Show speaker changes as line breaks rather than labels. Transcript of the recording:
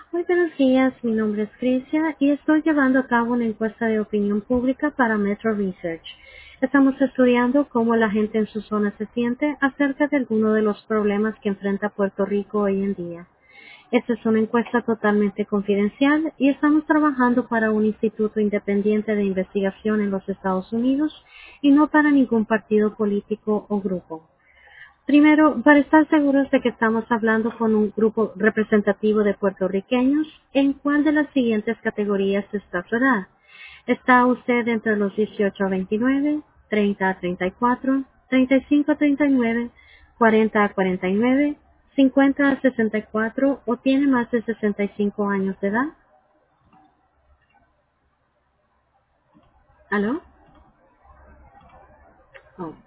Muy buenos días, mi nombre es Crisia y estoy llevando a cabo una encuesta de opinión pública para Metro Research. Estamos estudiando cómo la gente en su zona se siente acerca de algunos de los problemas que enfrenta Puerto Rico hoy en día. Esta es una encuesta totalmente confidencial y estamos trabajando para un instituto independiente de investigación en los Estados Unidos y no para ningún partido político o grupo. Primero, para estar seguros de que estamos hablando con un grupo representativo de puertorriqueños, ¿en cuál de las siguientes categorías está su edad? ¿Está usted entre los 18 a 29, 30 a 34, 35 a 39, 40 a 49, 50 a 64 o tiene más de 65 años de edad? ¿Aló? Oh.